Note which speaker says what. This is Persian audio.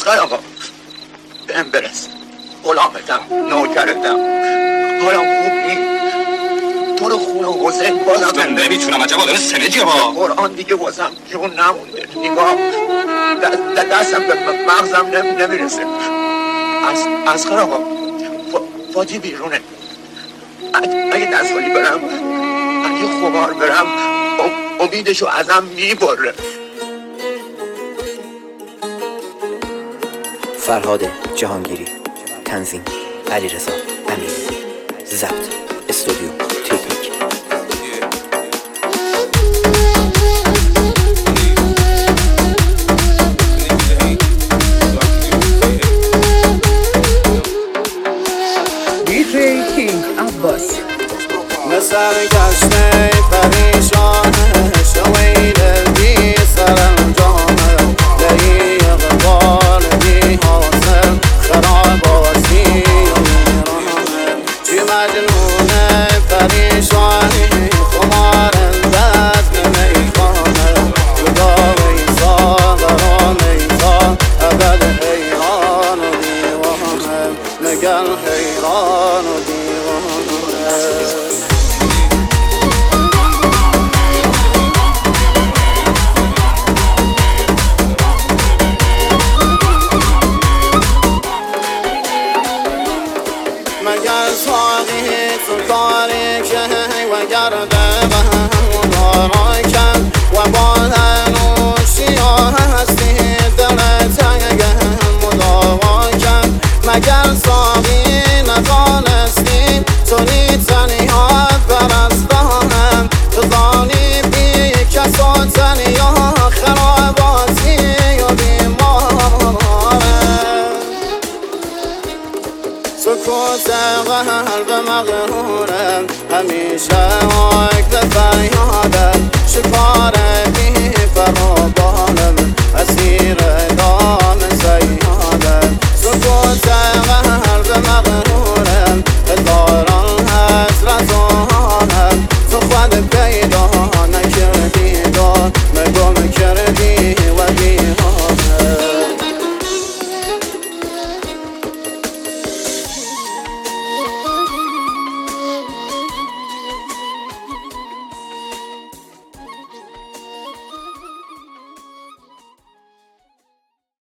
Speaker 1: اسقر آقا بهم برس، غلامتم، نوکرتم، حالا خوب نیست. تو رو خون حسین بازم
Speaker 2: نمیتونم، عجب آدم سمجی ها.
Speaker 1: قرآن دیگه واسم جون نمونده. نگاه دستم به مغزم نمیرسه. اسقر آقا فاجی بیرونه. اگه دستگاهی برم، اگه خمار برم، امیدشو ازم میبره.
Speaker 3: فرهاد جهانگیری، تنظیم علیرضا امیری، ضبط استودیو تکنیک.
Speaker 4: دیجی کینگ عباس
Speaker 5: سرگشته پریشانه شویده بی سرانجامه دقیق بالبی حاصل خراباتی و میرانه چی مجنونه پریشانی خمار دست میخانه جدا ویسا برا میسا ابد حیران و دیوانه نگل حیران و دیوانه. مگر ساقی تو تاریکه و گرده به هم دارکن و با هنوشی ها هستی دل تنگه مداواکن. مگر ساقی ندانستی تونی تنیات برستانم تو دانی بی کس و تنیا خراباتی و بیماره. سکوت قلب مغروره همیشه عقد فریاده شکار